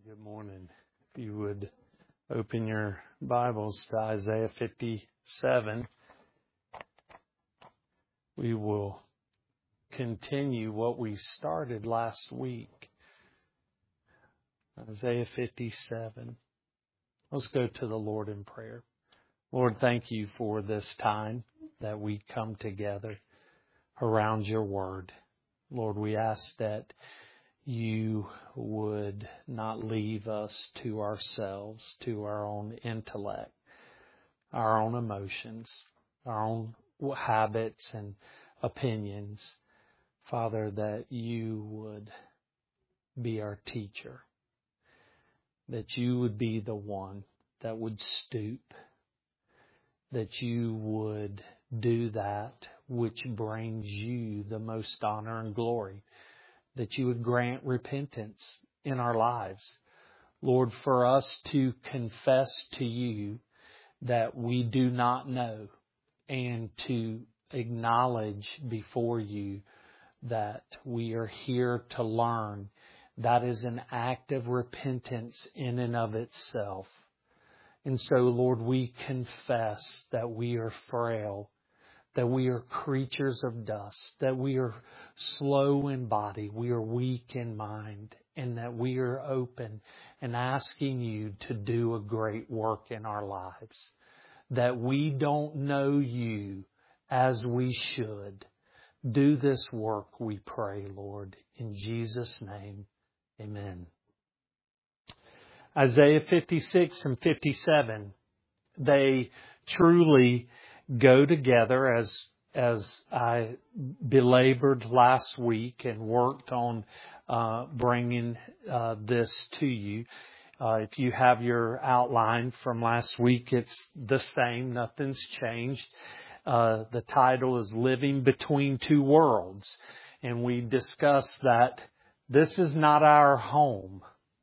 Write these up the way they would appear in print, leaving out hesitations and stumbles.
Good morning. If you would open your Bibles to Isaiah 57, we will continue what we started last week. Isaiah 57. Let's go to the Lord in prayer. Lord, thank you for this time that we come together around your word. Lord, we ask that you would not leave us to ourselves, to our own intellect, our own emotions, our own habits and opinions. Father, that you would be our teacher, that you would be the one that would stoop, that you would do that which brings you the most honor and glory, that you would grant repentance in our lives. Lord, for us to confess to you that we do not know and to acknowledge before you that we are here to learn, that is an act of repentance in and of itself. And so, Lord, we confess that we are frail, that we are creatures of dust, that we are slow in body, we are weak in mind, and that we are open and asking you to do a great work in our lives. That we don't know you as we should. Do this work, we pray, Lord. In Jesus' name, amen. Isaiah 56 and 57, they truly go together, as I belabored last week and worked on bringing this to you. If you have your outline from last week, it's the same. Nothing's changed. The title is Living Between Two Worlds. And we discussed that this is not our home.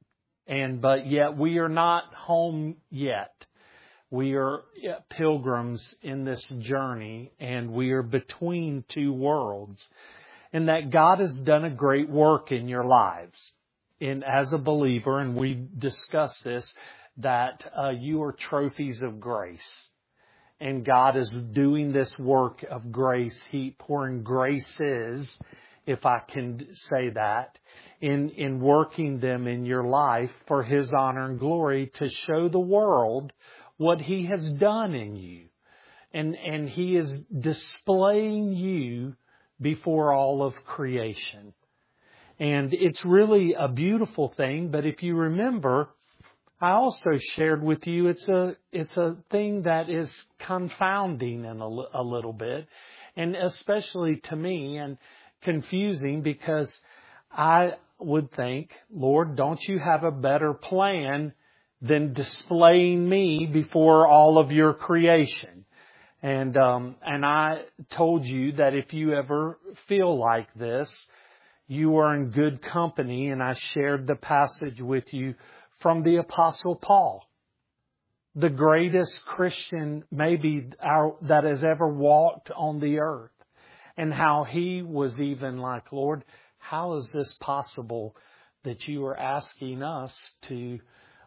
But yet we are not home yet. We are pilgrims in this journey, and we are between two worlds. And that God has done a great work in your lives. And as a believer, and we discussed this, that you are trophies of grace. And God is doing this work of grace. He pouring graces, if I can say that, in working them in your life for His honor and glory, to show the world what He has done in you. And He is displaying you before all of creation. And it's really a beautiful thing. But if you remember, I also shared with you, it's a thing that is confounding in a little bit. And especially to me, and confusing, because I would think, Lord, don't you have a better plan than displaying me before all of your creation? And I told you that if you ever feel like this, you are in good company. And I shared the passage with you from the Apostle Paul, the greatest Christian maybe that has ever walked on the earth, and how he was even like, Lord, how is this possible that you are asking us to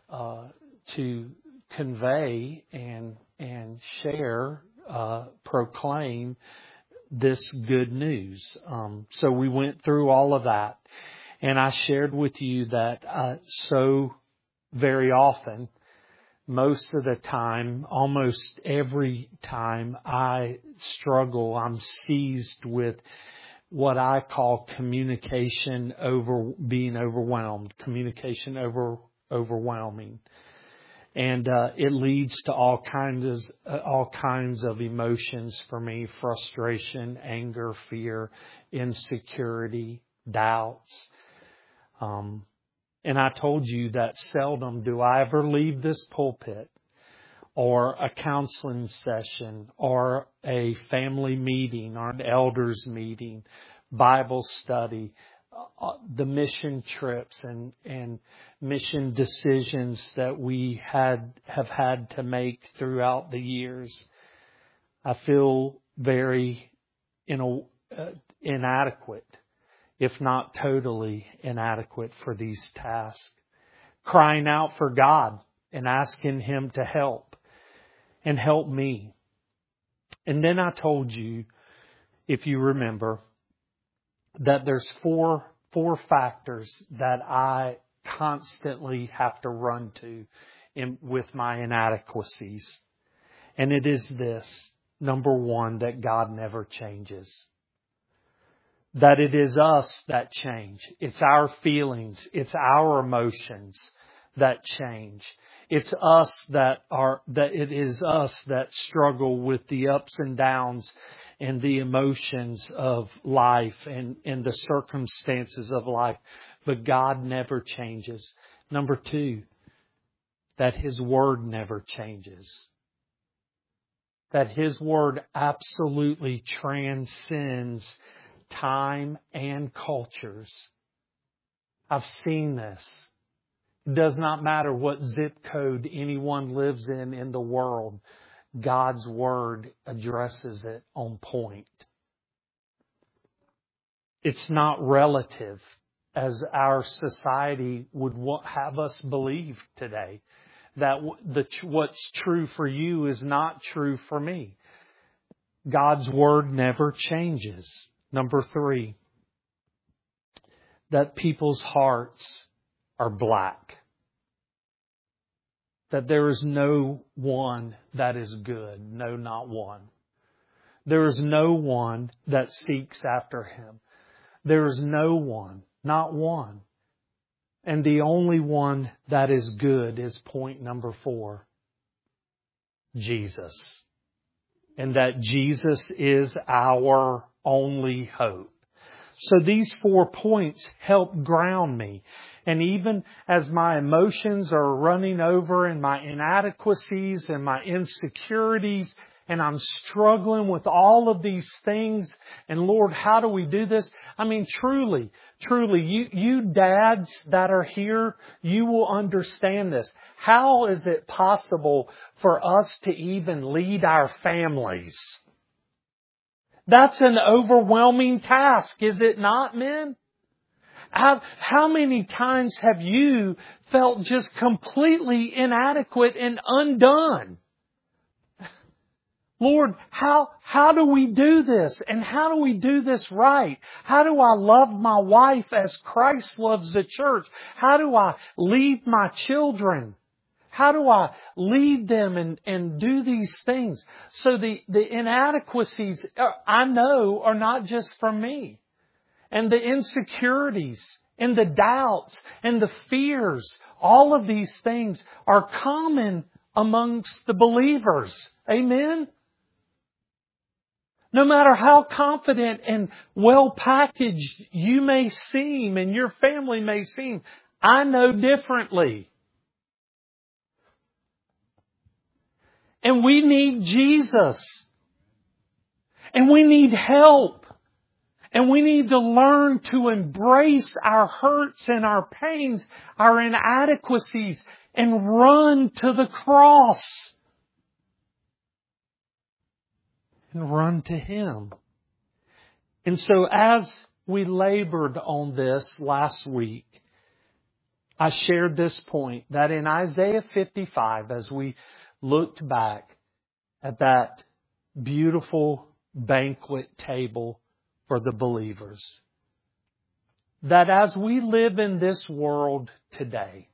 convey and share, proclaim this good news? So we went through all of that, and I shared with you that so very often, most of the time, almost every time I struggle, I'm seized with what I call communication being overwhelmed, communication overwhelming. And it leads to all kinds of emotions for me: frustration, anger, fear, insecurity, doubts. And I told you that seldom do I ever leave this pulpit, or a counseling session, or a family meeting, or an elders meeting, Bible study, the mission trips and mission decisions that we have had to make throughout the years. I feel very inadequate, if not totally inadequate, for these tasks. crying out for God and asking Him to help and help me. And then I told you, if you remember, that there's four factors that I constantly have to run to with my inadequacies. And it is this. Number one, that God never changes. That it is us that change. It's our feelings. It's our emotions that change. It is us that struggle with the ups and downs and the emotions of life and the circumstances of life. But God never changes. Number two, that His Word never changes. That His Word absolutely transcends time and cultures. I've seen this. It does not matter what zip code anyone lives in the world. God's Word addresses it on point. It's not relative, as our society would have us believe today. That what's true for you is not true for me. God's Word never changes. Number three, that people's hearts are black. That there is no one that is good. No, not one. There is no one that seeks after Him. There is no one, not one. And the only one that is good is point number 4. Jesus. And that Jesus is our only hope. So these 4 points help ground me. And even as my emotions are running over and my inadequacies and my insecurities, and I'm struggling with all of these things, and Lord, how do we do this? I mean, truly, you dads that are here, you will understand this. How is it possible for us to even lead our families? That's an overwhelming task, is it not, men? How many times have you felt just completely inadequate and undone? Lord, how do we do this? And how do we do this right? How do I love my wife as Christ loves the church? How do I lead my children? How do I lead them and do these things? So the inadequacies, I know, are not just from me. And the insecurities and the doubts and the fears, all of these things are common amongst the believers. Amen? No matter how confident and well packaged you may seem and your family may seem, I know differently. And we need Jesus. And we need help. And we need to learn to embrace our hurts and our pains, our inadequacies, and run to the cross. And run to Him. And so as we labored on this last week, I shared this point that in Isaiah 55, as we looked back at that beautiful banquet table for the believers, that as we live in this world today,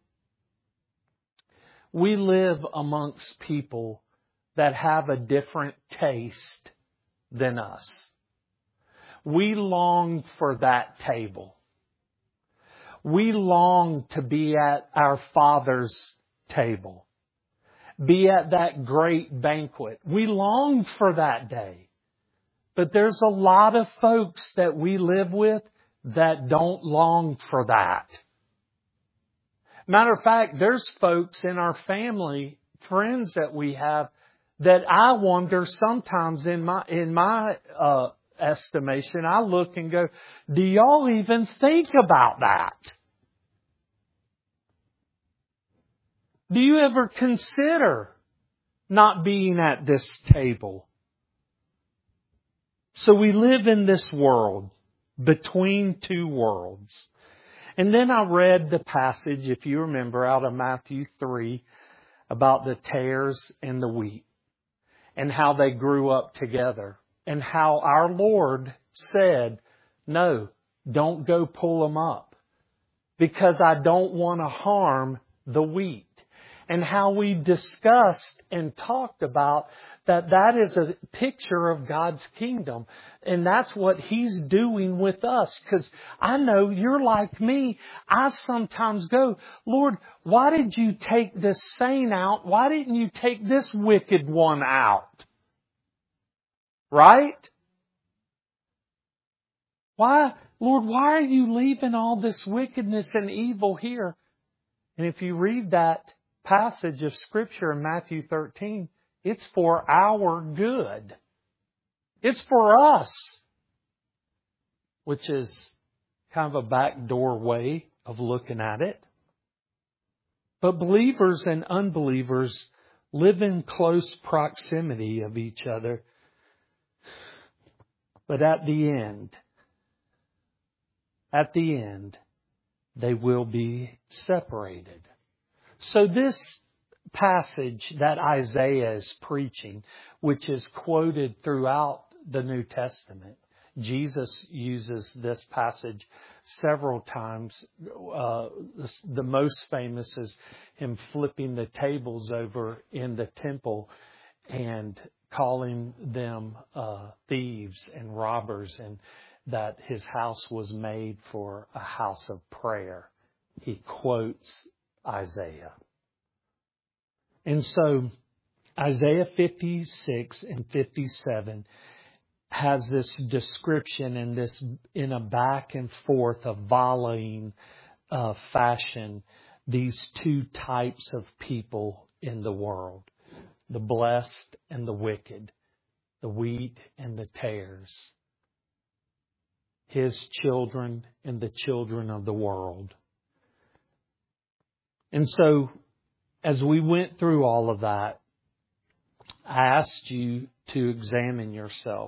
we live amongst people that have a different taste than us. We long for that table. We long to be at our Father's table. Be at that great banquet. We long for that day. But there's a lot of folks that we live with that don't long for that. Matter of fact, there's folks in our family, friends that we have, that I wonder sometimes in my estimation, I look and go, do y'all even think about that? Do you ever consider not being at this table? So we live in this world, between two worlds. And then I read the passage, if you remember, out of Matthew 3 about the tares and the wheat and how they grew up together and how our Lord said, no, don't go pull them up because I don't want to harm the wheat. And how we discussed and talked about that is a picture of God's kingdom. And that's what He's doing with us. Because I know you're like me. I sometimes go, Lord, why did you take this saint out? Why didn't you take this wicked one out? Right? Why, Lord, why are you leaving all this wickedness and evil here? And if you read that passage of Scripture in Matthew 13, it's for our good. It's for us. Which is kind of a backdoor way of looking at it. But believers and unbelievers live in close proximity of each other. But at the end, they will be separated. So this passage that Isaiah is preaching, which is quoted throughout the New Testament, Jesus uses this passage several times. The most famous is Him flipping the tables over in the temple and calling them thieves and robbers, and that His house was made for a house of prayer. He quotes Isaiah. And so Isaiah 56 and 57 has this description and this in a back and forth of volleying fashion, these two types of people in the world, the blessed and the wicked, the wheat and the tares, His children and the children of the world. And so, as we went through all of that, I asked you to examine yourself.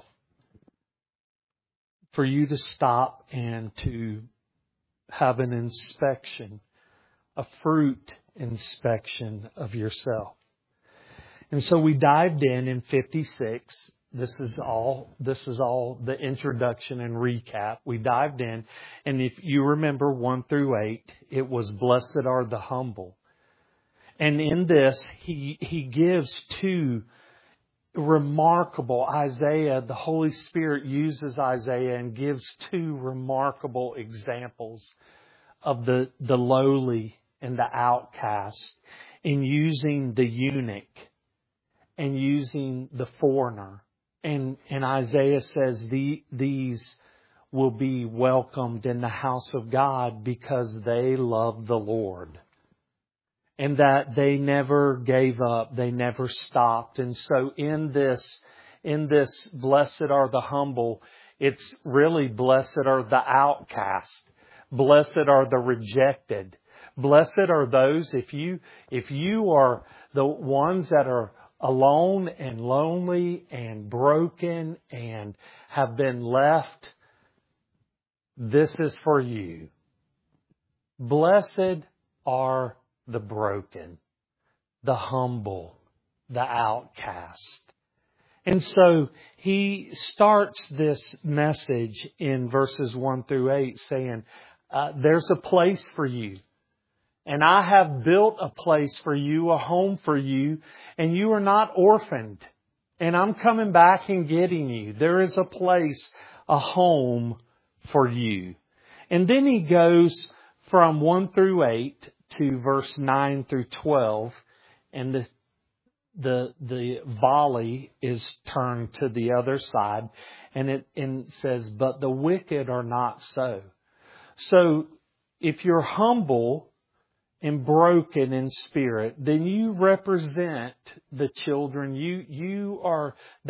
For you to stop and to have an inspection, a fruit inspection of yourself. And so we dived in 56. This is all the introduction and recap. We dived in, and if you remember 1 through 8, it was blessed are the humble. And in this, he gives two remarkable, Isaiah, the Holy Spirit uses Isaiah and gives two remarkable examples of the lowly and the outcast in using the eunuch and using the foreigner. And Isaiah says these will be welcomed in the house of God because they love the Lord. And that they never gave up, they never stopped. And so in this blessed are the humble, it's really blessed are the outcast. Blessed are the rejected. Blessed are those, if you are the ones that are alone and lonely and broken and have been left, this is for you. Blessed are the broken, the humble, the outcast. And so he starts this message in verses 1 through 8 saying, there's a place for you. And I have built a place for you, a home for you, and you are not orphaned. And I'm coming back and getting you. There is a place, a home for you. And then he goes from 1 through 8 to verse 9 through 12, and the volley is turned to the other side, and it says, but the wicked are not so. So if you're humble and broken in spirit, then you represent the children. You are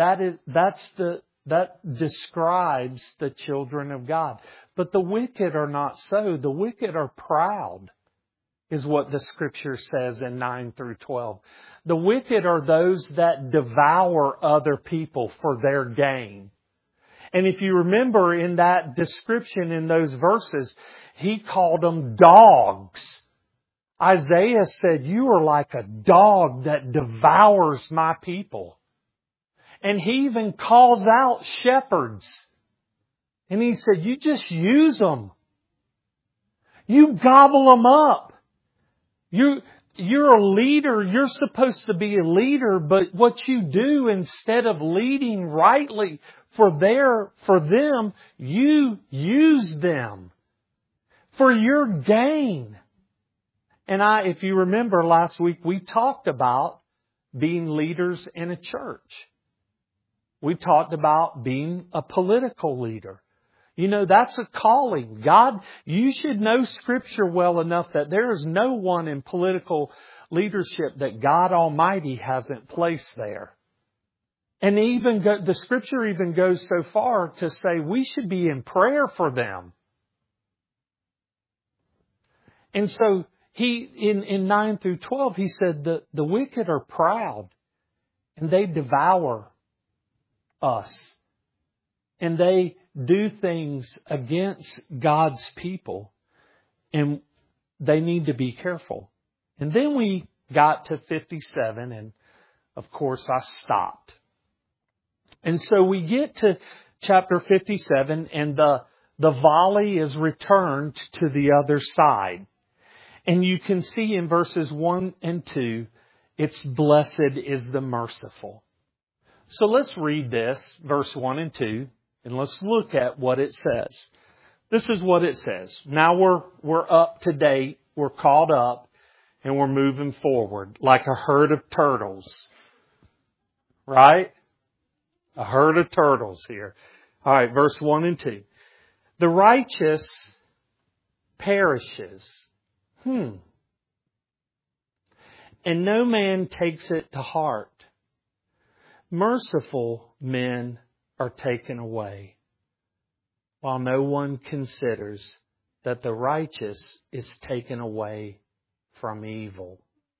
that describes the children of God. But the wicked are not so. The wicked are proud, is what the Scripture says in 9 through 12. The wicked are those that devour other people for their gain. And if you remember in that description in those verses, He called them dogs. Isaiah said, "You are like a dog that devours my people." And He even calls out shepherds. And He said, "You just use them. You gobble them up. You're a leader. You're supposed to be a leader, but what you do, instead of leading rightly for them, you use them for your gain." And if you remember last week, we talked about being leaders in a church. We talked about being a political leader. You know, that's a calling. God, you should know Scripture well enough that there is no one in political leadership that God Almighty hasn't placed there. And the Scripture even goes so far to say we should be in prayer for them. And so in 9 through 12, He said the wicked are proud and they devour us. And they do things against God's people. And they need to be careful. And then we got to 57, and of course I stopped. And so we get to chapter 57, and the volley is returned to the other side. And you can see in verses 1 and 2, it's "Blessed is the merciful." So let's read this, verse 1 and 2. And let's look at what it says. This is what it says. Now we're up to date, we're caught up, and we're moving forward like a herd of turtles. Right? A herd of turtles here. All right, verse 1 and 2. The righteous perishes. And no man takes it to heart. Merciful men are taken away, while no one considers that the righteous is taken away from evil.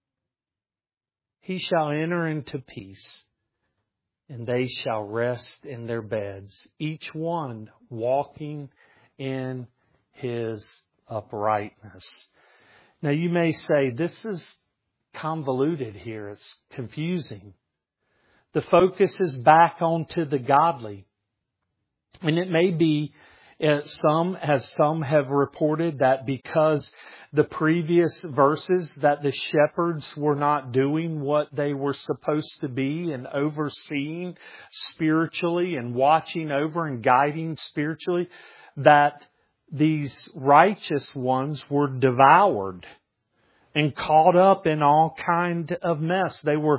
He shall enter into peace, and they shall rest in their beds, each one walking in his uprightness. Now you may say, this is convoluted here, it's confusing. The focus is back onto the godly. And it may be some have reported, that because the previous verses that the shepherds were not doing what they were supposed to be and overseeing spiritually and watching over and guiding spiritually, that these righteous ones were devoured and caught up in all kind of mess. The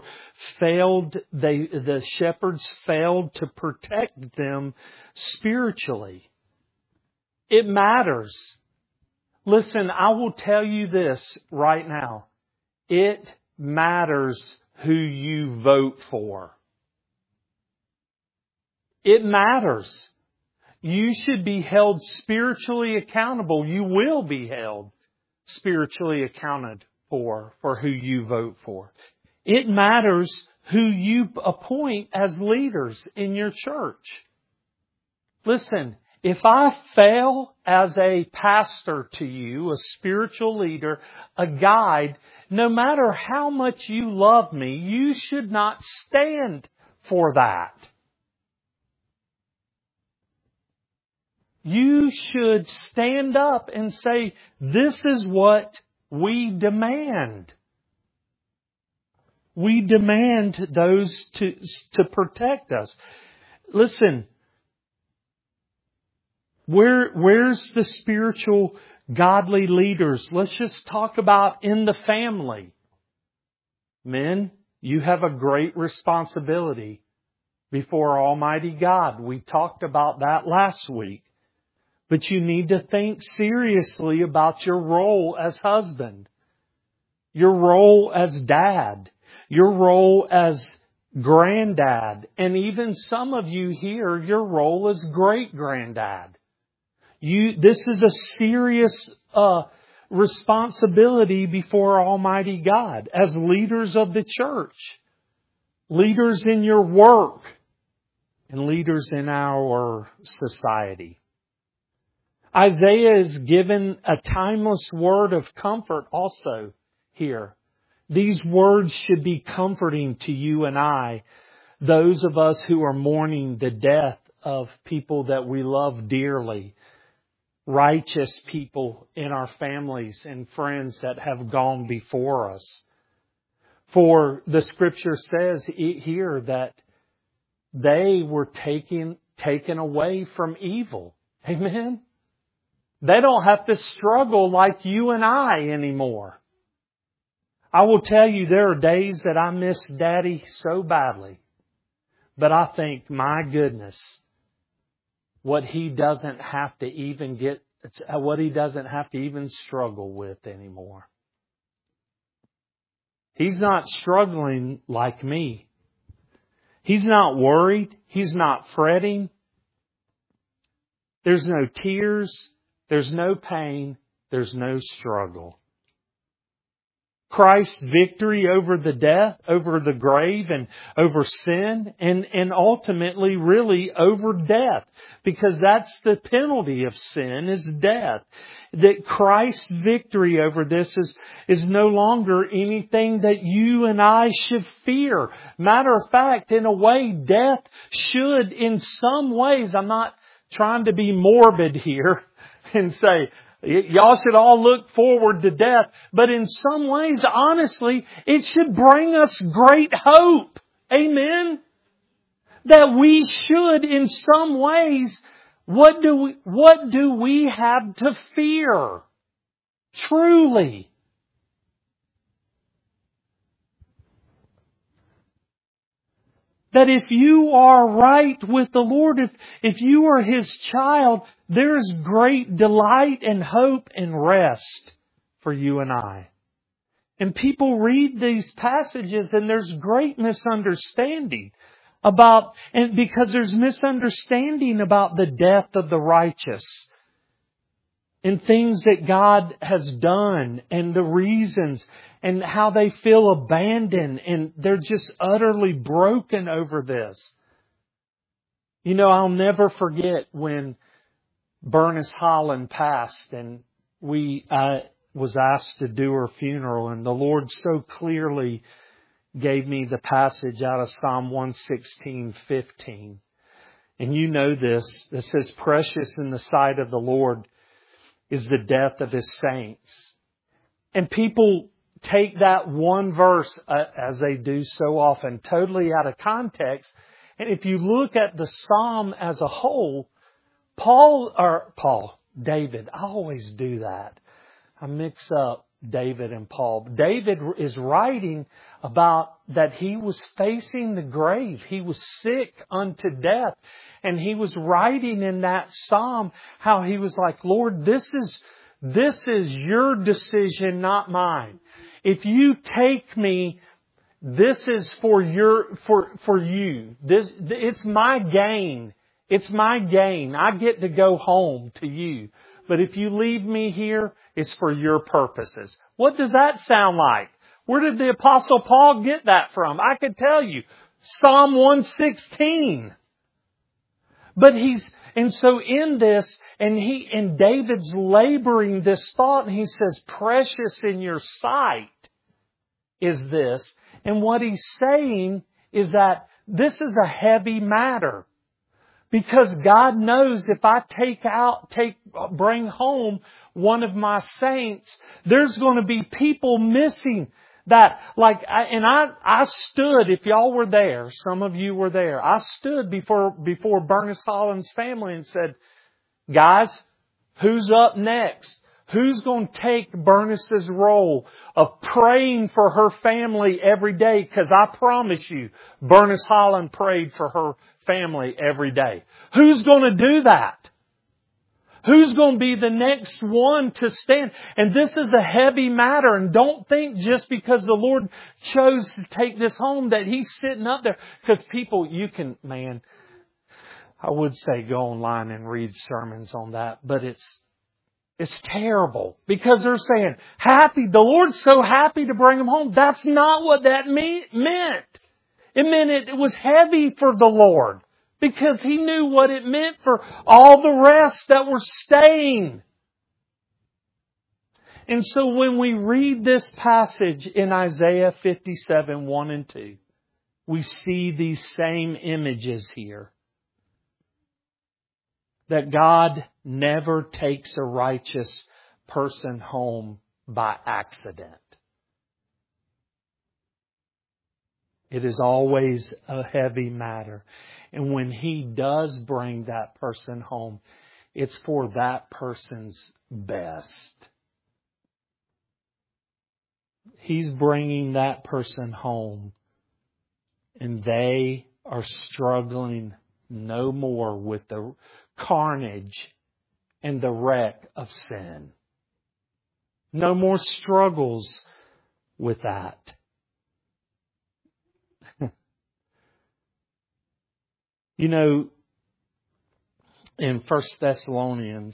shepherds failed to protect them spiritually. It matters. Listen, I will tell you this right now. It matters who you vote for. It matters. You should be held spiritually accountable. You will be held spiritually accounted for who you vote for. It matters who you appoint as leaders in your church. Listen, if I fail as a pastor to you, a spiritual leader, a guide, no matter how much you love me, you should not stand for that. You should stand up and say, this is what we demand. We demand those to protect us. Listen, where's the spiritual godly leaders? Let's just talk about in the family. Men, you have a great responsibility before Almighty God. We talked about that last week. But you need to think seriously about your role as husband, your role as dad, your role as granddad, and even some of you here, your role as great-granddad. This is a serious responsibility before Almighty God as leaders of the church, leaders in your work, and leaders in our society. Isaiah is given a timeless word of comfort also here. These words should be comforting to you and I, those of us who are mourning the death of people that we love dearly, righteous people in our families and friends that have gone before us. For the Scripture says here that they were taken away from evil. Amen? They don't have to struggle like you and I anymore. I will tell you, there are days that I miss Daddy so badly. But I think, my goodness, what he doesn't have to even struggle with anymore. He's not struggling like me. He's not worried. He's not fretting. There's no tears. There's no pain. There's no struggle. Christ's victory over the death, over the grave, and over sin, and ultimately really over death. Because that's the penalty of sin, is death. That Christ's victory over this is no longer anything that you and I should fear. Matter of fact, in a way, death should, in some ways, I'm not trying to be morbid here and say, y'all should all look forward to death. But in some ways, honestly, it should bring us great hope. Amen? That we should, in some ways, what do we have to fear? Truly. That if you are right with the Lord, if you are His child, there is great delight and hope and rest for you and I. And people read these passages and there's great misunderstanding because there's misunderstanding about the death of the righteous and things that God has done and the reasons and how they feel abandoned and they're just utterly broken over this. You know, I'll never forget when Bernice Holland passed and I was asked to do her funeral, and the Lord so clearly gave me the passage out of Psalm 116:15. And you know this. It says, "Precious in the sight of the Lord is the death of His saints." And people take that one verse, as they do so often, totally out of context. And if you look at the Psalm as a whole, David, I always do that. I mix up David and Paul. David is writing about that he was facing the grave. He was sick unto death. And he was writing in that Psalm how he was like, Lord, this is your decision, not mine. If you take me, this is for you. It's my gain. It's my gain. I get to go home to you. But if you leave me here, it's for your purposes. What does that sound like? Where did the Apostle Paul get that from? I could tell you. Psalm 116. And so in this, and David's laboring this thought, and he says, precious in your sight is this. And what he's saying is that this is a heavy matter. Because God knows if I bring home one of my saints, there's going to be people missing that. I stood, if y'all were there, some of you were there, I stood before Bernice Holland's family and said, guys, who's up next? Who's going to take Bernice's role of praying for her family every day? Because I promise you, Bernice Holland prayed for her family every day. Who's going to do that? Who's going to be the next one to stand? And this is a heavy matter. And don't think just because the Lord chose to take this home that He's sitting up there. Because people, I would say go online and read sermons on that. But it's terrible. Because they're saying, the Lord's so happy to bring them home. That's not what that meant. It meant it was heavy for the Lord because He knew what it meant for all the rest that were staying. And so when we read this passage in Isaiah 57, 1 and 2, we see these same images here. That God never takes a righteous person home by accident. It is always a heavy matter. And when He does bring that person home, it's for that person's best. He's bringing that person home, and they are struggling no more with the carnage and the wreck of sin. No more struggles with that. You know, in 1 Thessalonians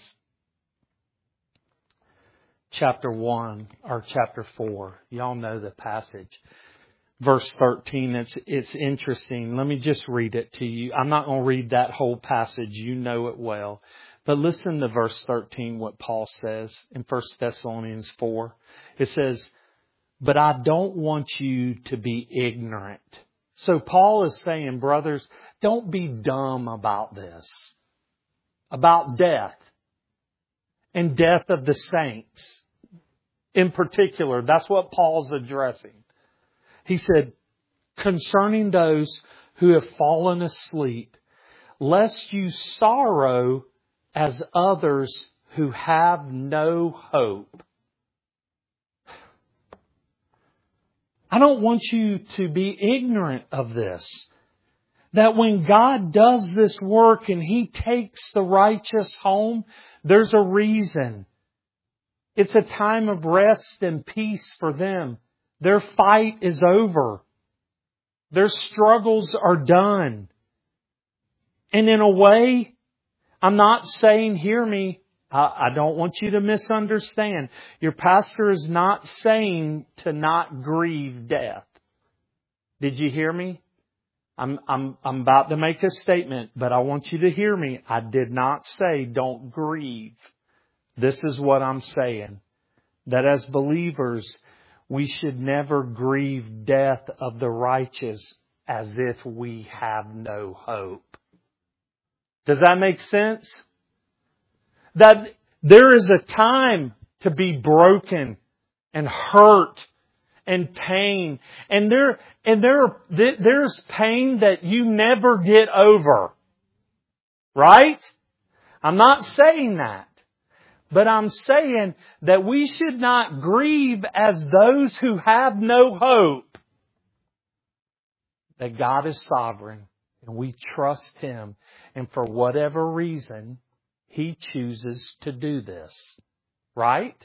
chapter 1 or chapter 4, y'all know the passage. Verse 13, it's interesting. Let me just read it to you. I'm not going to read that whole passage. You know it well. But listen to verse 13, what Paul says in 1 Thessalonians 4. It says, "But I don't want you to be ignorant." So Paul is saying, brothers, don't be dumb about this. About death. And death of the saints. In particular, that's what Paul's addressing. He said, concerning those who have fallen asleep, lest you sorrow as others who have no hope. I don't want you to be ignorant of this. That when God does this work and He takes the righteous home, there's a reason. It's a time of rest and peace for them. Their fight is over. Their struggles are done. And in a way, I'm not saying, hear me, I don't want you to misunderstand. Your pastor is not saying to not grieve death. Did you hear me? I'm about to make a statement, but I want you to hear me. I did not say don't grieve. This is what I'm saying. That as believers, we should never grieve death of the righteous as if we have no hope. Does that make sense? That there is a time to be broken and hurt and pain. And there's pain that you never get over. Right? I'm not saying that. But I'm saying that we should not grieve as those who have no hope. That God is sovereign and we trust Him. And for whatever reason, He chooses to do this. Right?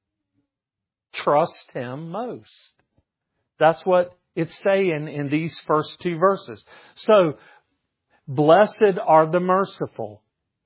Trust Him most. That's what it's saying in these first two verses. So, blessed are the merciful,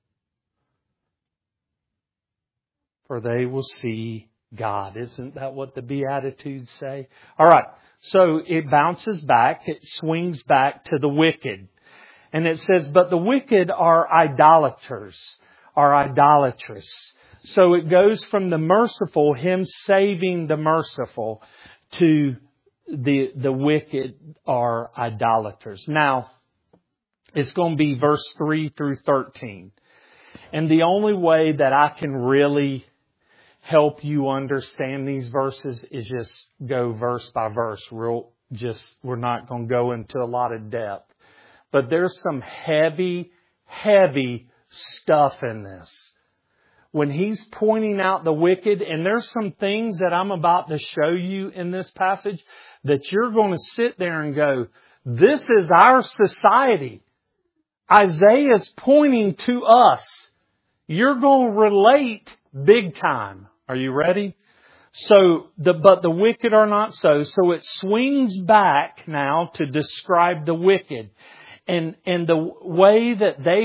for they will see God. Isn't that what the Beatitudes say? All right. So it bounces back. It swings back to the wicked. And it says, but the wicked are idolaters, are idolatrous. So it goes from the merciful, Him saving the merciful, to the wicked are idolaters. Now, it's going to be verse 3 through 13. And the only way that I can really help you understand these verses is just go verse by verse. We're not going to go into a lot of depth. But there's some heavy, heavy stuff in this. When He's pointing out the wicked, and there's some things that I'm about to show you in this passage that you're going to sit there and go, this is our society. Isaiah's pointing to us. You're going to relate big time. Are you ready? But the wicked are not so. So it swings back now to describe the wicked. And the way that they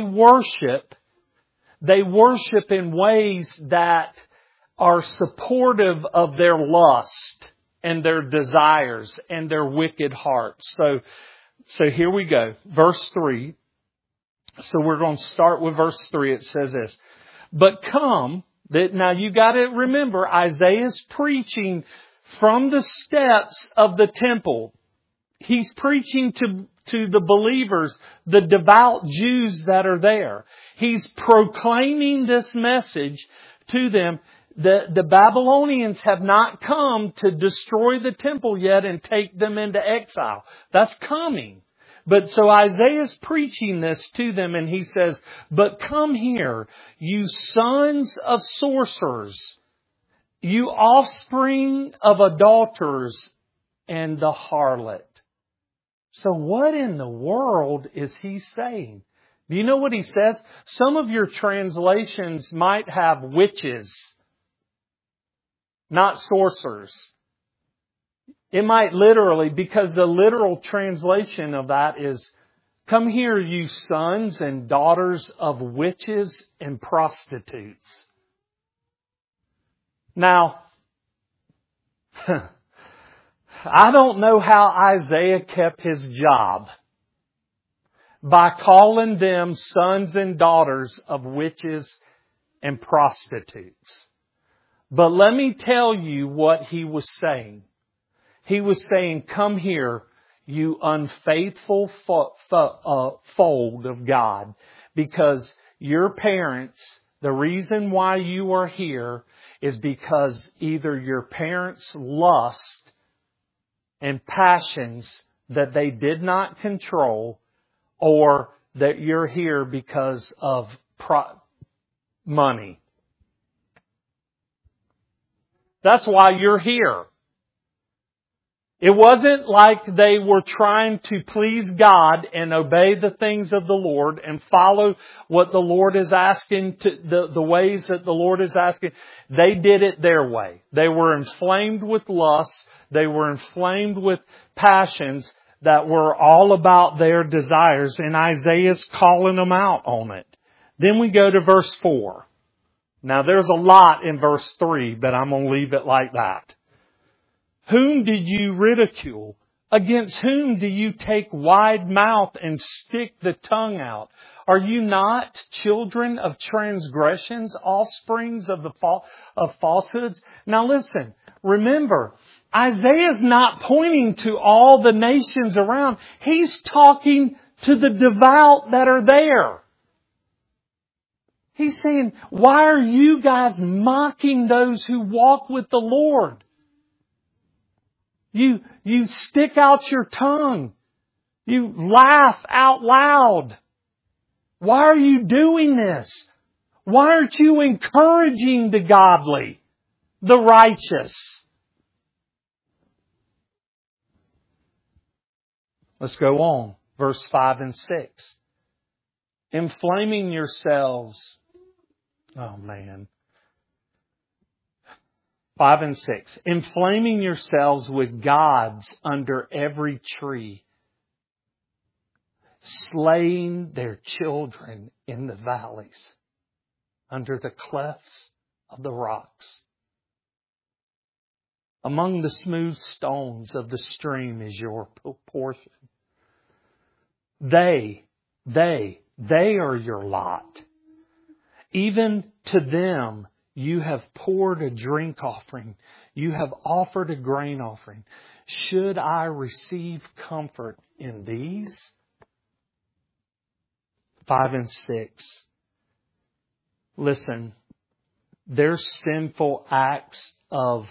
worship in ways that are supportive of their lust and their desires and their wicked hearts. So here we go. Verse 3. So we're going to start with verse 3. It says this. But come, now you got to remember, Isaiah's preaching from the steps of the temple. He's preaching to the believers, the devout Jews that are there. He's proclaiming this message to them. The Babylonians have not come to destroy the temple yet and take them into exile. That's coming. But so Isaiah's preaching this to them, and he says, but come here, you sons of sorcerers, you offspring of adulterers and the harlot. So what in the world is he saying? Do you know what he says? Some of your translations might have witches, not sorcerers. It might literally, because the literal translation of that is, come here, you sons and daughters of witches and prostitutes. Now, I don't know how Isaiah kept his job by calling them sons and daughters of witches and prostitutes. But let me tell you what he was saying. He was saying, come here, you unfaithful fold of God, because your parents, the reason why you are here is because either your parents' lust and passions that they did not control, or that you're here because of money. That's why you're here. It wasn't like they were trying to please God and obey the things of the Lord and follow what the Lord is asking, the ways that the Lord is asking. They did it their way. They were inflamed with lust. They were inflamed with passions that were all about their desires, and Isaiah's calling them out on it. Then we go to verse 4. Now there's a lot in verse 3, but I'm going to leave it like that. Whom did you ridicule? Against whom do you take wide mouth and stick the tongue out? Are you not children of transgressions, offsprings of falsehoods? Now listen, remember, Isaiah's not pointing to all the nations around. He's talking to the devout that are there. He's saying, why are you guys mocking those who walk with the Lord? You stick out your tongue. You laugh out loud. Why are you doing this? Why aren't you encouraging the godly, the righteous? Let's go on. Verse 5 and 6. Inflaming yourselves. Oh man. 5 and 6. Inflaming yourselves with gods under every tree. Slaying their children in the valleys. Under the clefts of the rocks. Among the smooth stones of the stream is your portion. They are your lot. Even to them you have poured a drink offering. You have offered a grain offering. Should I receive comfort in these? 5 and 6. Listen, their sinful acts of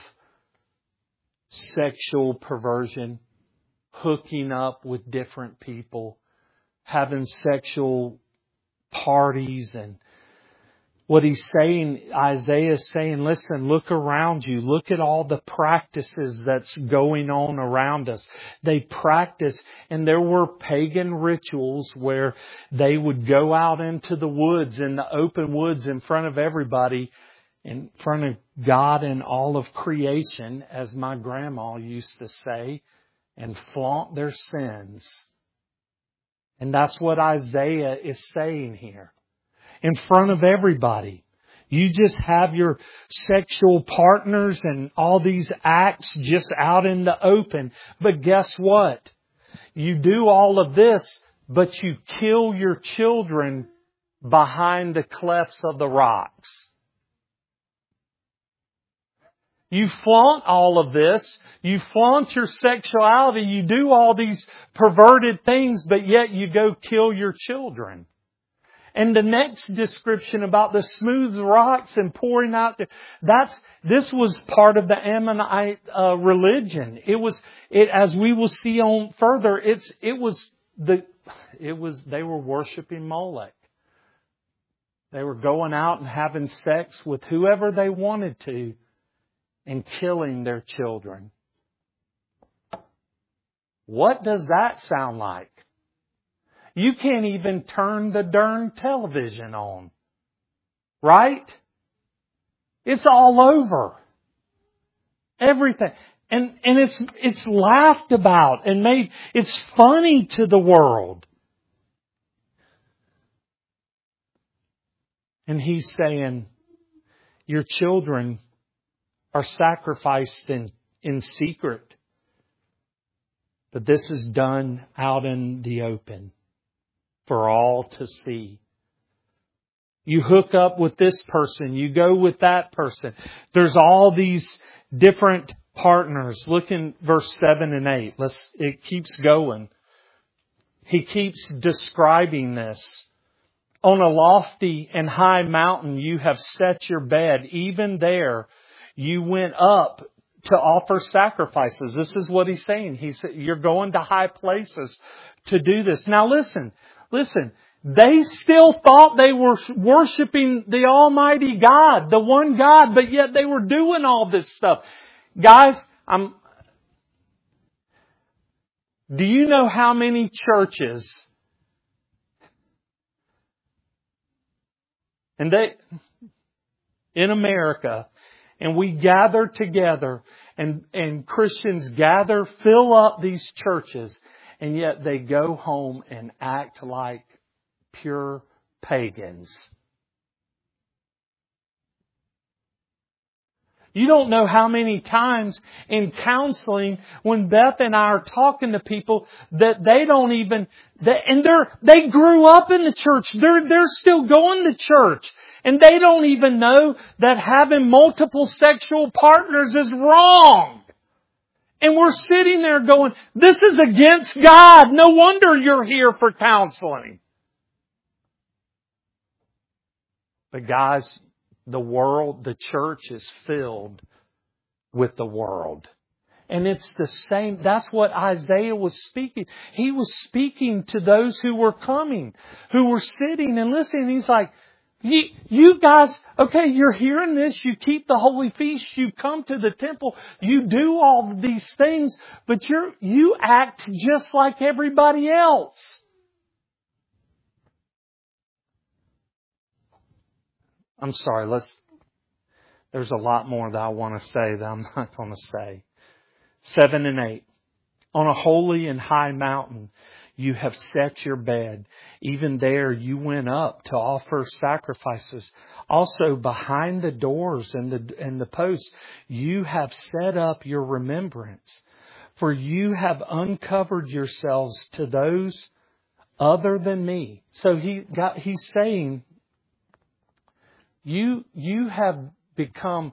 sexual perversion, hooking up with different people, having sexual parties, and what he's saying, Isaiah is saying, listen, look around you. Look at all the practices that's going on around us. They practice, and there were pagan rituals where they would go out into the woods, in the open woods, in front of everybody, in front of God and all of creation, as my grandma used to say, and flaunt their sins. And that's what Isaiah is saying here. In front of everybody. You just have your sexual partners and all these acts just out in the open. But guess what? You do all of this, but you kill your children behind the clefts of the rocks. You flaunt all of this. You flaunt your sexuality. You do all these perverted things, but yet you go kill your children. And the next description about the smooth rocks and pouring out this was part of the Ammonite religion. As we will see on further, they were worshiping Molech. They were going out and having sex with whoever they wanted to and killing their children. What does that sound like? You can't even turn the darn television on. Right? It's all over. Everything. And it's laughed about and it's funny to the world. And He's saying, your children are sacrificed in secret. But this is done out in the open for all to see. You hook up with this person. You go with that person. There's all these different partners. Look in verse 7 and 8. It keeps going. He keeps describing this. On a lofty and high mountain you have set your bed. Even there you went up to offer sacrifices. This is what He's saying. He said, you're going to high places to do this. Now listen. They still thought they were worshiping the Almighty God, the one God, but yet they were doing all this stuff. Guys, do you know how many churches in America, and we gather together and Christians gather, fill up these churches, and yet they go home and act like pure pagans. You don't know how many times in counseling when Beth and I are talking to people that they don't even, they grew up in the church. They're still going to church. And they don't even know that having multiple sexual partners is wrong. And we're sitting there going, this is against God. No wonder you're here for counseling. But guys, the world, the church is filled with the world. And it's the same. That's what Isaiah was speaking. He was speaking to those who were coming, who were sitting and listening. He's like, you guys, okay, you're hearing this. You keep the holy feast. You come to the temple. You do all of these things, but you act just like everybody else. I'm sorry, there's a lot more that I want to say that I'm not going to say. 7 and 8. On a holy and high mountain, you have set your bed. Even there you went up to offer sacrifices. Also behind the doors and the posts, you have set up your remembrance. For you have uncovered yourselves to those other than me. So he's saying, you have become,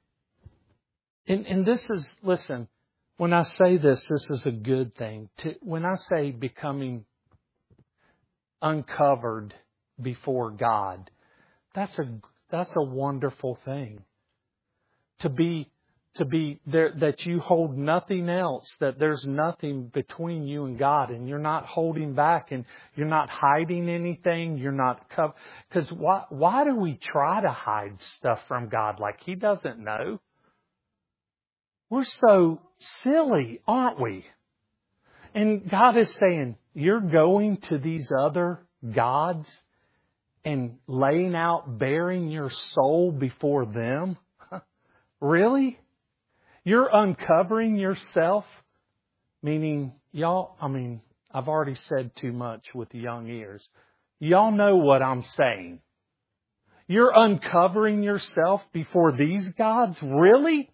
and this is, listen, when I say this is a good thing. When I say becoming uncovered before God, that's a wonderful thing. To be there, that you hold nothing else, that there's nothing between you and God, and you're not holding back, and you're not hiding anything. You're not because why do we try to hide stuff from God like He doesn't know? We're so silly, aren't we? And God is saying, you're going to these other gods and laying out, bearing your soul before them? Really? You're uncovering yourself? Meaning, I've already said too much with the young ears. Y'all know what I'm saying. You're uncovering yourself before these gods? Really?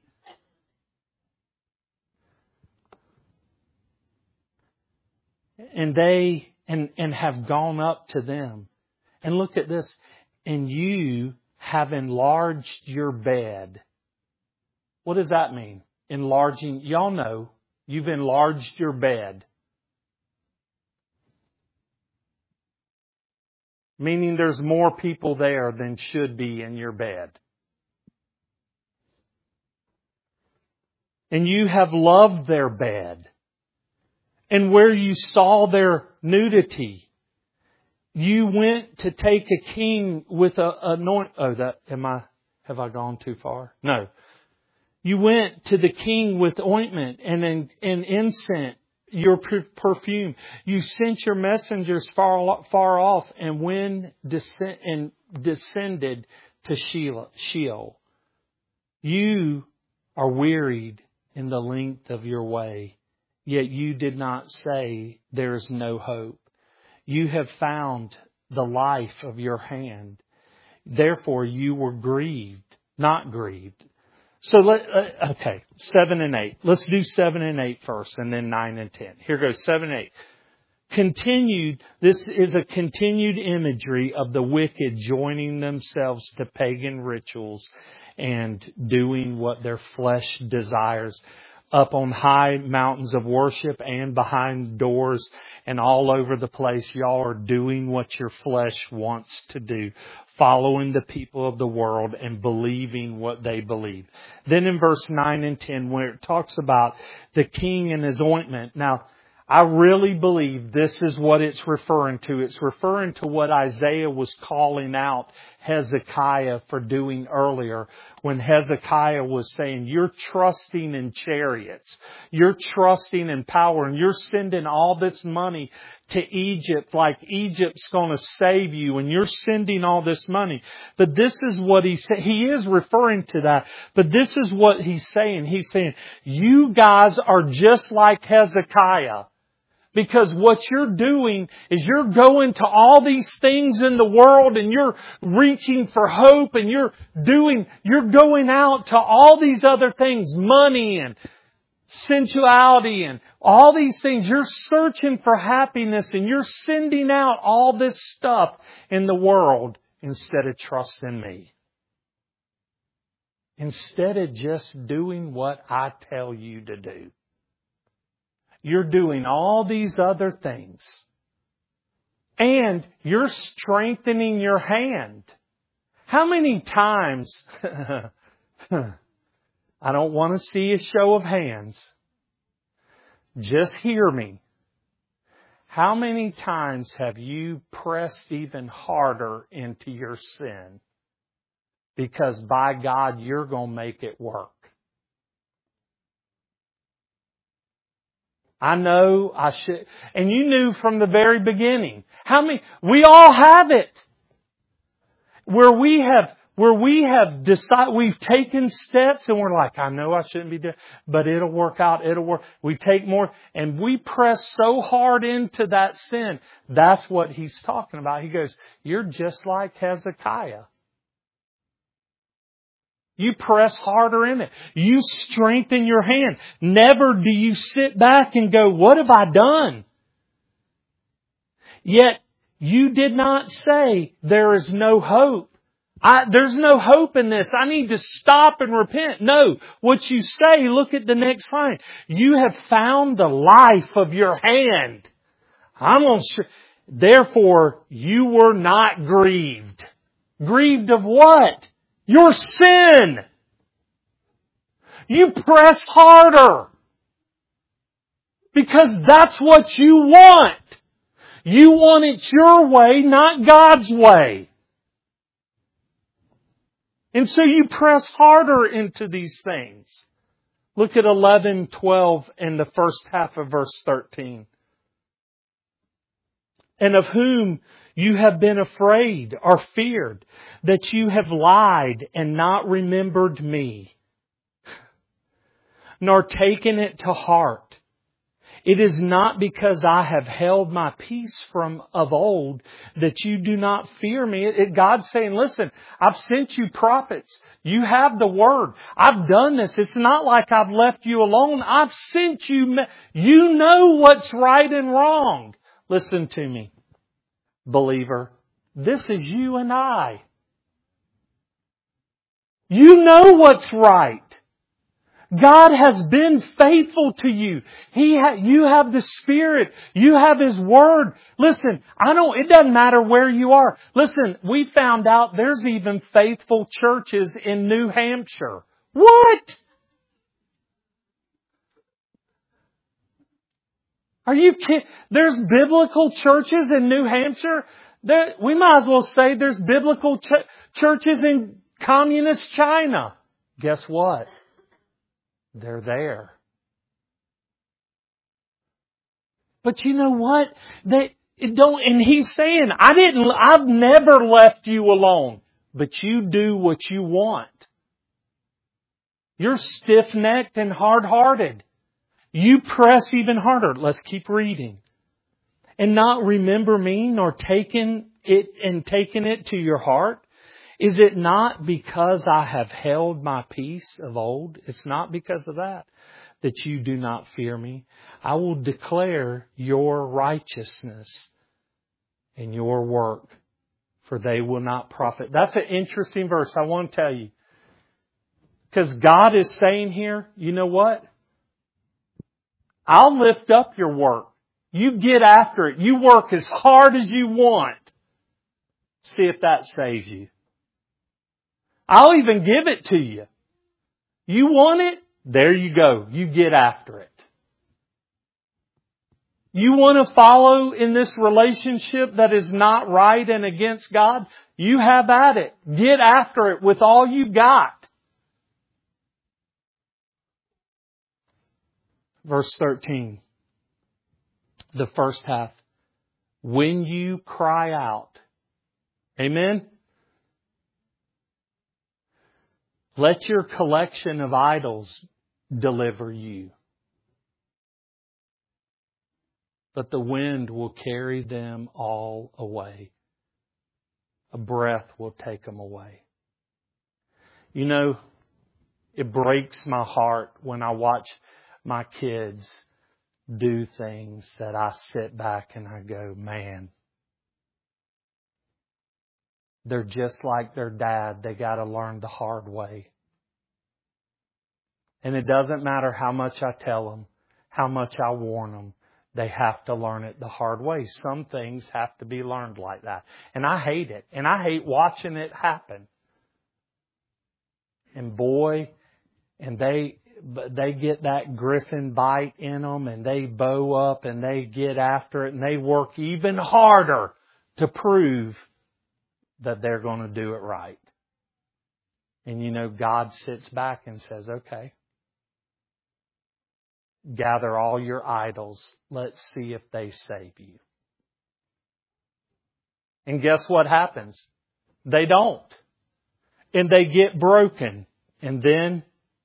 And and have gone up to them. And look at this. And you have enlarged your bed. What does that mean? Enlarging. Y'all know you've enlarged your bed. Meaning there's more people there than should be in your bed. And you have loved their bed. And where you saw their nudity, you went to take a king with have I gone too far? No. You went to the king with ointment and incense, your perfume. You sent your messengers far off and descended to Sheol. You are wearied in the length of your way, yet you did not say there is no hope. You have found the life of your hand. Therefore you were grieved, not grieved. So 7 and 8. Let's do 7 and 8 first, and then 9 and 10. Here goes 7 and 8. Continued, this is a continued imagery of the wicked joining themselves to pagan rituals and doing what their flesh desires up on high mountains of worship and behind doors and all over the place. Y'all are doing what your flesh wants to do, following the people of the world and believing what they believe. Then in verse 9 and 10, where it talks about the king and his ointment. Now, I really believe this is what it's referring to. It's referring to what Isaiah was calling out Hezekiah for doing earlier, when Hezekiah was saying, you're trusting in chariots, you're trusting in power, and you're sending all this money to Egypt like Egypt's going to save you, and you're sending all this money. But this is what he said. He is referring to that, but this is what he's saying. He's saying, you guys are just like Hezekiah. Because what you're doing is you're going to all these things in the world and you're reaching for hope and you're going out to all these other things, money and sensuality and all these things. You're searching for happiness and you're sending out all this stuff in the world instead of trusting me. Instead of just doing what I tell you to do. You're doing all these other things. And you're strengthening your hand. How many times, I don't want to see a show of hands. Just hear me. How many times have you pressed even harder into your sin? Because by God, you're going to make it work. I know I should. And you knew from the very beginning. We all have it. Where we have decided, we've taken steps and we're like, I know I shouldn't be doing, but it'll work out, it'll work. We take more and we press so hard into that sin. That's what he's talking about. He goes, you're just like Hezekiah. You press harder in it. You strengthen your hand. Never do you sit back and go, what have I done? Yet you did not say there is no hope. There's no hope in this. I need to stop and repent. No. What you say, look at the next line. You have found the life of your hand. Therefore, you were not grieved. Grieved of what? Your sin. You press harder. Because that's what you want. You want it your way, not God's way. And so you press harder into these things. Look at 11, 12, and the first half of verse 13. And of whom you have been afraid or feared, that you have lied and not remembered me, nor taken it to heart. It is not because I have held my peace from of old that you do not fear me. God's saying, listen, I've sent you prophets. You have the word. I've done this. It's not like I've left you alone. I've sent you. You know what's right and wrong. Listen to me, believer. This is you and I. You know what's right. God has been faithful to you. You have the Spirit. You have His Word. Listen, it doesn't matter where you are. Listen, we found out there's even faithful churches in New Hampshire. What? Are you kidding? There's biblical churches in New Hampshire? We might as well say there's biblical churches in communist China. Guess what? They're there. But you know what? And He's saying, I've never left you alone. But you do what you want. You're stiff-necked and hard-hearted. You press even harder. Let's keep reading. And not remember me, nor taken it to your heart. Is it not because I have held my peace of old? It's not because of that you do not fear me. I will declare your righteousness and your work, for they will not profit. That's an interesting verse, I want to tell you. Because God is saying here, you know what? I'll lift up your work. You get after it. You work as hard as you want. See if that saves you. I'll even give it to you. You want it? There you go. You get after it. You want to follow in this relationship that is not right and against God? You have at it. Get after it with all you got. Verse 13. The first half. When you cry out. Amen? Let your collection of idols deliver you. But the wind will carry them all away. A breath will take them away. You know, it breaks my heart when I watch my kids do things that I sit back and I go, man, they're just like their dad. They got to learn the hard way. And it doesn't matter how much I tell them, how much I warn them. They have to learn it the hard way. Some things have to be learned like that. And I hate it. And I hate watching it happen. And boy, and they get that griffin bite in them and they bow up and they get after it and they work even harder to prove that they're going to do it right. And you know, God sits back and says, okay, gather all your idols. Let's see if they save you. And guess what happens? They don't. And they get broken. And then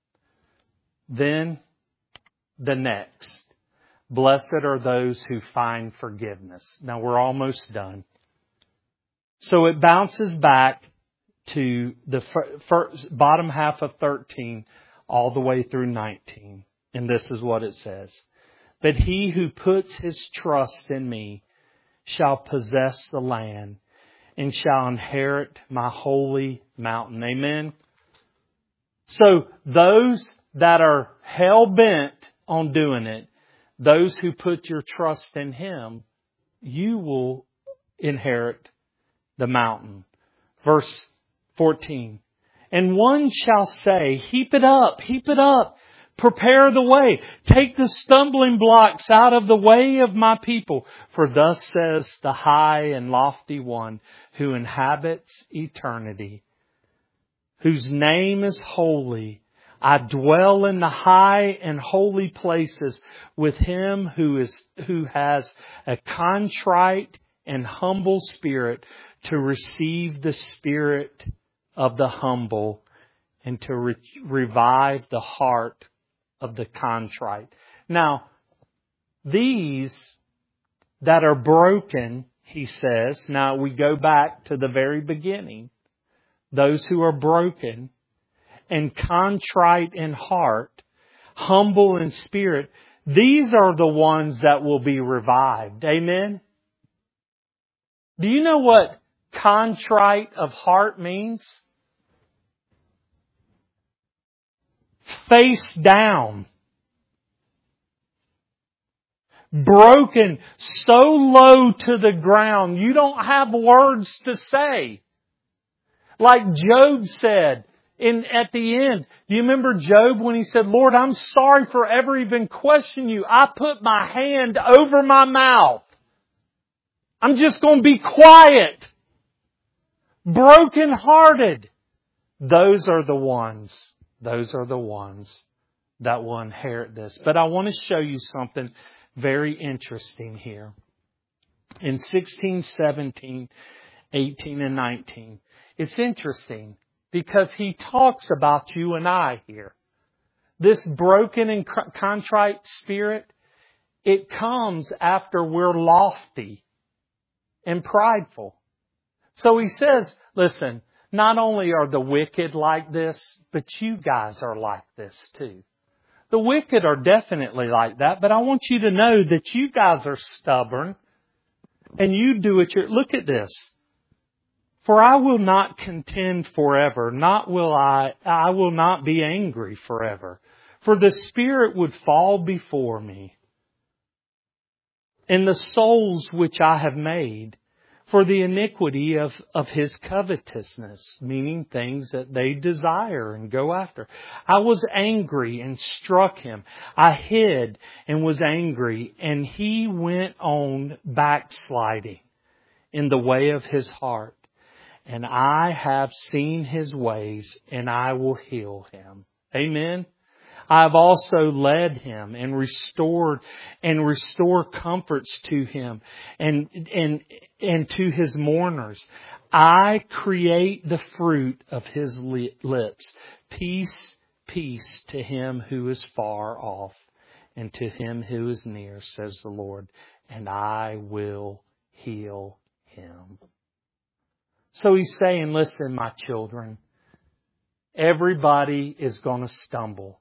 the next. Blessed are those who find forgiveness. Now we're almost done. So it bounces back to the bottom half of 13 all the way through 19. And this is what it says. But he who puts his trust in me shall possess the land and shall inherit my holy mountain. Amen. So those that are hell-bent on doing it, those who put your trust in Him, you will inherit the mountain. Verse 14. And one shall say, heap it up, prepare the way, take the stumbling blocks out of the way of my people. For thus says the high and lofty one who inhabits eternity, whose name is holy. I dwell in the high and holy places with him who has a contrite and humble spirit, to receive the spirit of the humble and to revive the heart of the contrite. Now, these that are broken, he says, now we go back to the very beginning. Those who are broken and contrite in heart, humble in spirit, these are the ones that will be revived. Amen? Do you know what contrite of heart means? Face down. Broken so low to the ground, you don't have words to say. Like Job said at the end. Do you remember Job when he said, Lord, I'm sorry for ever even questioning you. I put my hand over my mouth. I'm just going to be quiet. Broken-hearted. Those are the ones that will inherit this. But I want to show you something very interesting here. In 16, 17, 18, and 19. It's interesting because he talks about you and I here. This broken and contrite spirit, it comes after we're lofty and prideful. So he says, listen, not only are the wicked like this, but you guys are like this too. The wicked are definitely like that, but I want you to know that you guys are stubborn and you do it. Look at this. For I will not contend forever, I will not be angry forever. For the Spirit would fall before me, and the souls which I have made, for the iniquity of his covetousness, meaning things that they desire and go after. I was angry and struck him. I hid and was angry, and he went on backsliding in the way of his heart. And I have seen his ways, and I will heal him. Amen. I have also led him and restore comforts to him and to his mourners. I create the fruit of his lips. Peace, peace to him who is far off and to him who is near, says the Lord, and I will heal him. So he's saying, listen, my children, everybody is going to stumble.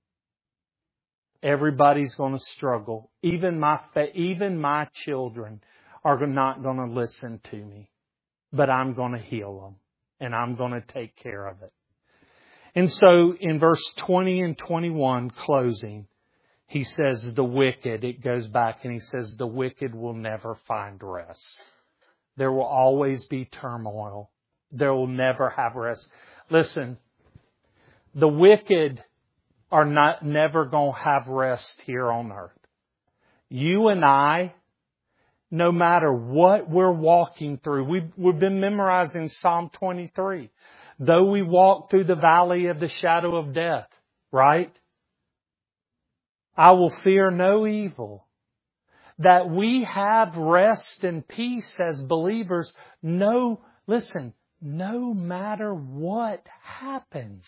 Everybody's going to struggle. Even my children are not going to listen to me. But I'm going to heal them. And I'm going to take care of it. And so in verse 20 and 21, closing, he says the wicked, it goes back and he says the wicked will never find rest. There will always be turmoil. There will never have rest. Listen, the wicked are never going to have rest here on earth. You and I, no matter what we're walking through, we've been memorizing Psalm 23. Though we walk through the valley of the shadow of death, right? I will fear no evil. That we have rest and peace as believers. No matter what happens.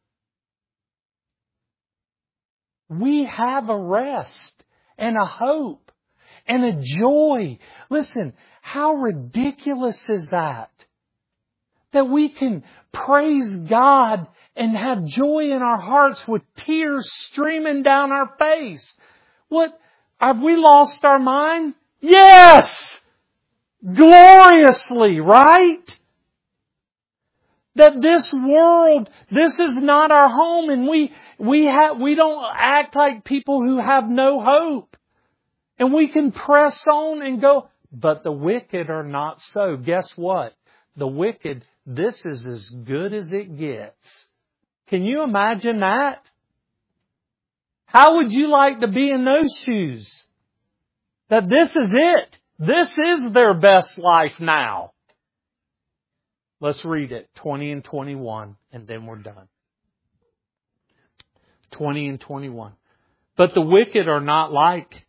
We have a rest and a hope and a joy. Listen, how ridiculous is that? That we can praise God and have joy in our hearts with tears streaming down our face. What? Have we lost our mind? Yes! Gloriously, right? That this world, this is not our home, and we don't act like people who have no hope. And we can press on and go, but the wicked are not so. Guess what? The wicked, this is as good as it gets. Can you imagine that? How would you like to be in those shoes? That this is it. This is their best life now. Let's read it, 20 and 21, and then we're done. 20 and 21. But the wicked are like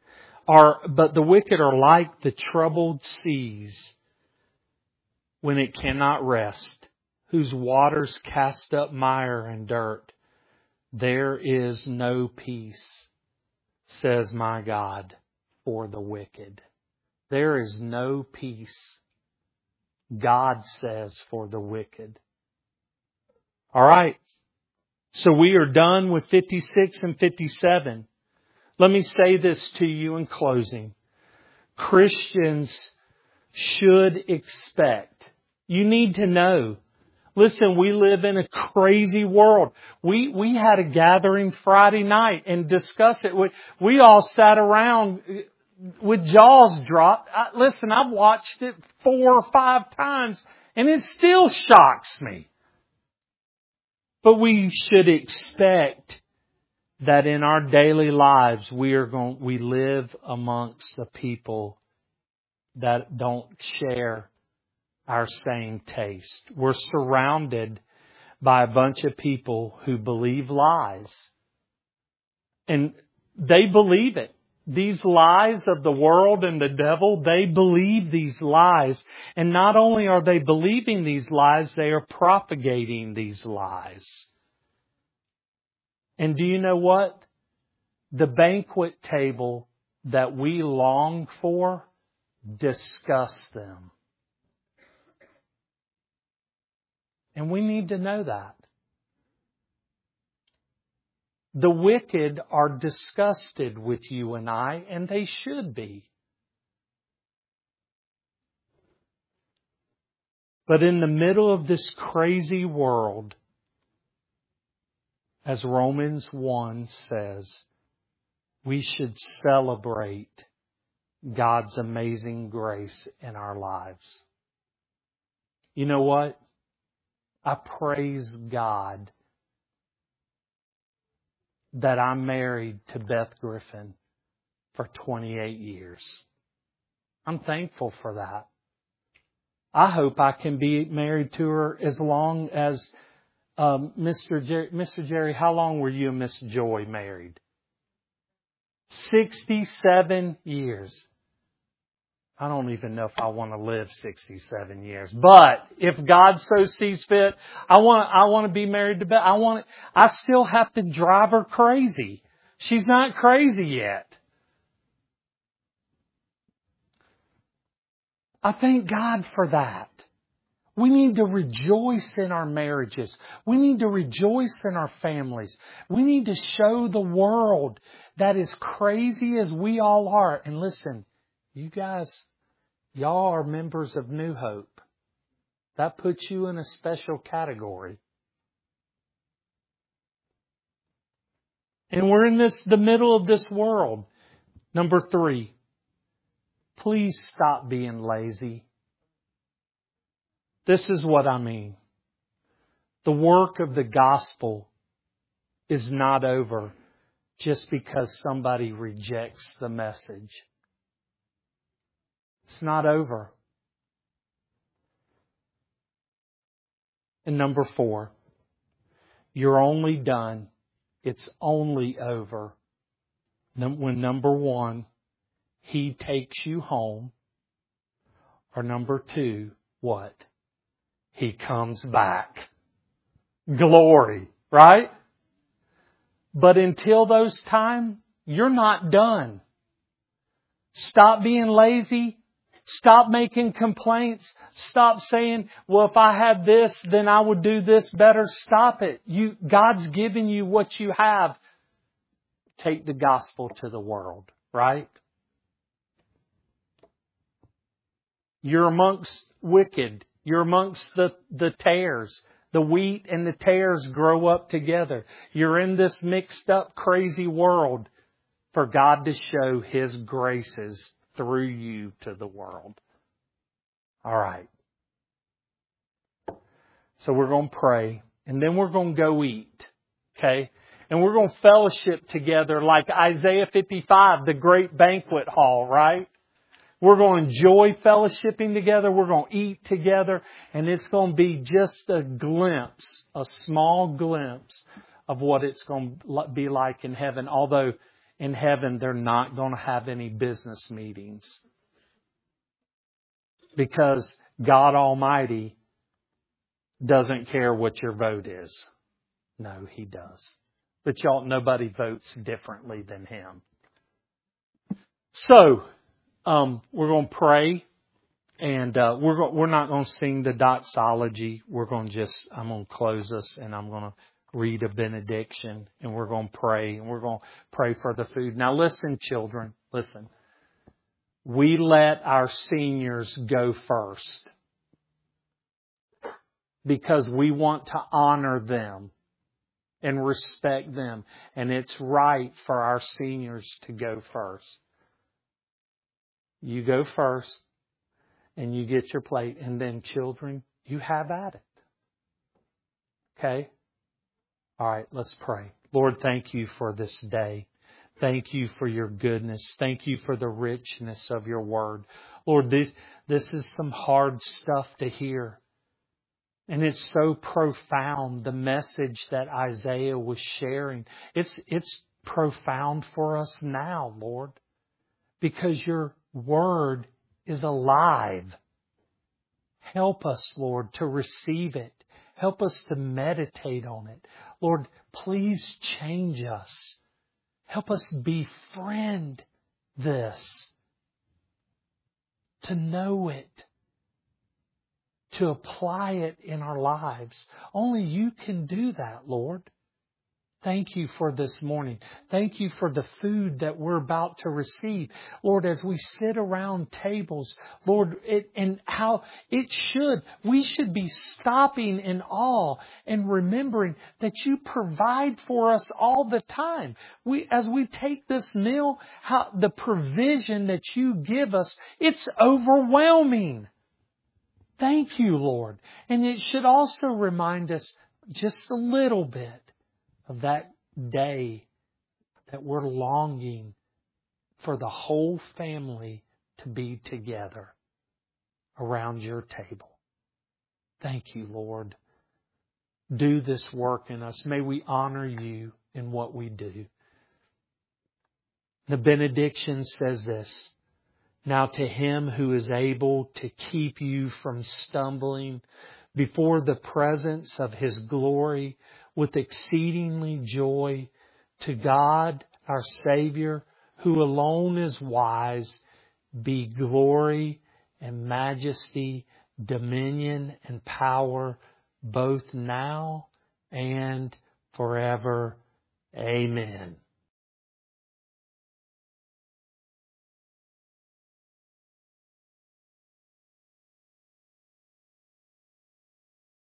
the troubled seas when it cannot rest, whose waters cast up mire and dirt. There is no peace, says my God, for the wicked. There is no peace, God says, for the wicked. All right. So we are done with 56 and 57. Let me say this to you in closing. Christians should expect. You need to know. Listen, we live in a crazy world. We had a gathering Friday night and discussed it. We all sat around with jaws dropped. Listen, I've watched it 4 or 5 times and it still shocks me. But we should expect that in our daily lives we live amongst the people that don't share our same taste. We're surrounded by a bunch of people who believe lies. And they believe it. These lies of the world and the devil, they believe these lies. And not only are they believing these lies, they are propagating these lies. And do you know what? The banquet table that we long for, discuss them. And we need to know that. The wicked are disgusted with you and I, and they should be. But in the middle of this crazy world, as Romans 1 says, we should celebrate God's amazing grace in our lives. You know what? I praise God that I'm married to Beth Griffin for 28 years. I'm thankful for that. I hope I can be married to her as long as Mr. Jerry. Mr. Jerry, how long were you and Miss Joy married? 67 years. I don't even know if I want to live 67 years. But if God so sees fit, I want to be married to Beth. I still have to drive her crazy. She's not crazy yet. I thank God for that. We need to rejoice in our marriages. We need to rejoice in our families. We need to show the world that as crazy as we all are. And listen, you guys, y'all are members of New Hope. That puts you in a special category. And we're in the middle of this world. Number 3, please stop being lazy. This is what I mean. The work of the gospel is not over just because somebody rejects the message. It's not over. And number 4, you're only done. It's only over when number 1, He takes you home. Or number 2, what? He comes back. Glory, right? But until those times, you're not done. Stop being lazy. Stop making complaints. Stop saying, well, if I had this, then I would do this better. Stop it. God's given you what you have. Take the gospel to the world, right? You're amongst wicked. You're amongst the tares. The wheat and the tares grow up together. You're in this mixed up, crazy world for God to show His graces through you to the world. All right. So we're going to pray, and then we're going to go eat. Okay? And we're going to fellowship together like Isaiah 55, the great banquet hall, right? We're going to enjoy fellowshipping together. We're going to eat together. And it's going to be just a glimpse, a small glimpse of what it's going to be like in heaven. Although in heaven, they're not going to have any business meetings. Because God Almighty doesn't care what your vote is. No, He does. But y'all, nobody votes differently than Him. So, we're going to pray, and we're not going to sing the doxology. I'm going to close us, and I'm going to read a benediction, and we're going to pray, and we're going to pray for the food. Now listen, children, listen. we let our seniors go first because we want to honor them and respect them. And it's right for our seniors to go first. You go first and you get your plate, and then children, you have at it. Okay? All right, let's pray. Lord, thank you for this day. Thank you for your goodness. Thank you for the richness of your word. Lord, this is some hard stuff to hear. And it's so profound, the message that Isaiah was sharing. It's profound for us now, Lord, because your word is alive. Help us, Lord, to receive it. Help us to meditate on it. Lord, please change us. Help us befriend this, to know it, to apply it in our lives. Only you can do that, Lord. Thank you for this morning. Thank you for the food that we're about to receive. Lord, as we sit around tables, Lord, we should be stopping in awe and remembering that you provide for us all the time. As we take this meal, the provision that you give us, it's overwhelming. Thank you, Lord. And it should also remind us just a little bit of that day that we're longing for the whole family to be together around your table. Thank you, Lord. Do this work in us. May we honor you in what we do. The benediction says this: now to him who is able to keep you from stumbling before the presence of his glory with exceedingly joy, to God our Savior, who alone is wise, be glory and majesty, dominion and power, both now and forever. Amen.